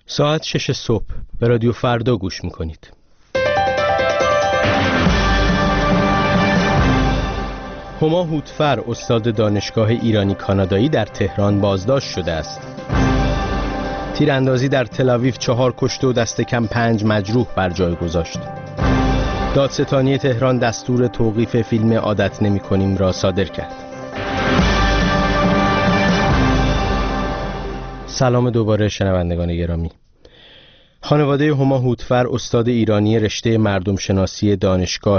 ساعت 6 صبح به رادیو فردا گوش میکنید. هما هوتفر استاد دانشگاه ایرانی کانادایی در تهران بازداشت شده است. تیراندازی در تل‌آویو 4 کشته و دست کم 5 مجروح بر جای گذاشت. دادستانی تهران دستور توقیف فیلم عادت نمی‌کنیم را صادر کرد. سلام دوباره شنوندگان گرامی. خانواده هما هوتفر استاد ایرانی رشته مردم شناسی دانشگاه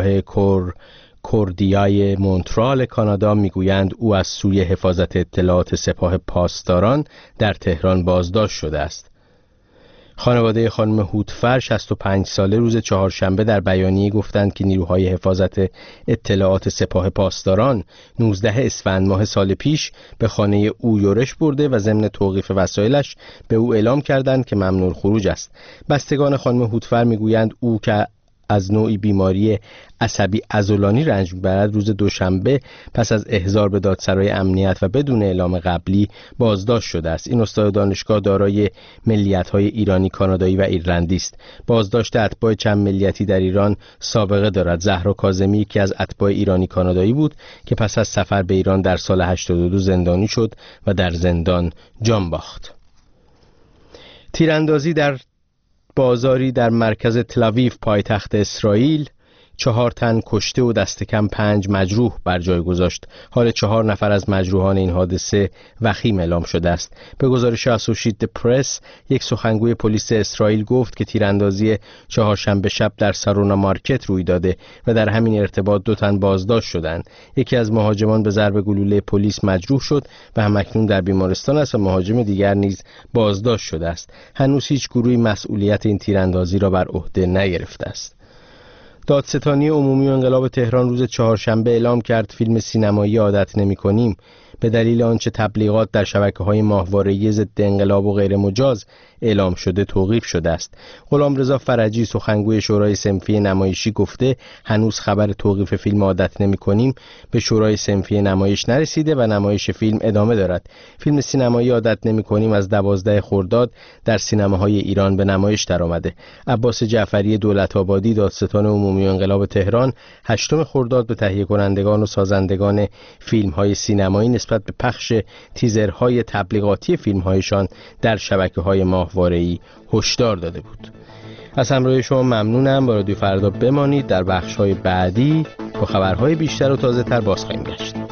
کوردیای مونترال کانادا میگویند او از سوی حفاظت اطلاعات سپاه پاسداران در تهران بازداشت شده است. خانواده خانم هوتفر 65 ساله روز چهارشنبه در بیانیه گفتند که نیروهای حفاظت اطلاعات سپاه پاسداران 19 اسفند ماه سال پیش به خانه او یورش برده و ضمن توقیف وسایلش به او اعلام کردند که ممنوع الخروج است. بستگان خانم هوتفر میگویند او که از نوعی بیماری عصبی عضلانی رنج می‌برد روز دوشنبه پس از احضار به دادسرای امنیت و بدون اعلام قبلی بازداشت شده است. این استاد دانشگاه دارای ملیت‌های ایرانی، کانادایی و ایرلندی است. بازداشت اتباع چند ملیتی در ایران سابقه دارد. زهرا کاظمی یکی از اتباع ایرانی کانادایی بود که پس از سفر به ایران در سال 82 زندانی شد و در زندان جان باخت. تیراندازی در بازاری در مرکز تل‌آویو پایتخت اسرائیل 4 تن کشته و دست کم 5 مجروح بر جای گذاشت. حال 4 نفر از مجروحان این حادثه وخیم اعلام شده است. به گزارش اسوشییتد پرس، یک سخنگوی پلیس اسرائیل گفت که تیراندازی چهارشنبه شب در سارونا مارکت روی داده و در همین ارتباط 2 تن بازداشت شدند. یکی از مهاجمان به ضرب گلوله پلیس مجروح شد و همکنون در بیمارستان است و مهاجم دیگر نیز بازداشت شده است. هنوز هیچ گروهی مسئولیت این تیراندازی را بر عهده نگرفته است. دادستانی عمومی انقلاب تهران روز چهارشنبه اعلام کرد فیلم سینمایی عادت نمی‌کنیم به دلیل آنچه تبلیغات در شبکه‌های ماهواره‌ای ضد انقلاب و غیر مجاز اعلام شده توقیف شده است. غلامرضا فرجی سخنگوی شورای صنفی نمایشی گفته هنوز خبر توقیف فیلم عادت نمی‌کنیم به شورای صنفی نمایش نرسیده و نمایش فیلم ادامه دارد. فیلم سینمایی عادت نمی‌کنیم از 12 خرداد در سینماهای ایران به نمایش درآمده. عباس جعفری دولت‌آبادی دادستان عمومی انقلاب تهران 8 خرداد به تهیه کنندگان و سازندگان فیلم‌های سینمایی نسبت به پخش تیزرهای تبلیغاتی فیلم‌هایشان در شبکه‌های ماهواره‌ای هشدار داده بود. از همراهی شما ممنونم. با رادیو فردا بمانید. در بخش‌های بعدی با خبرهای بیشتر و تازه‌تر باز خواهیم گشت.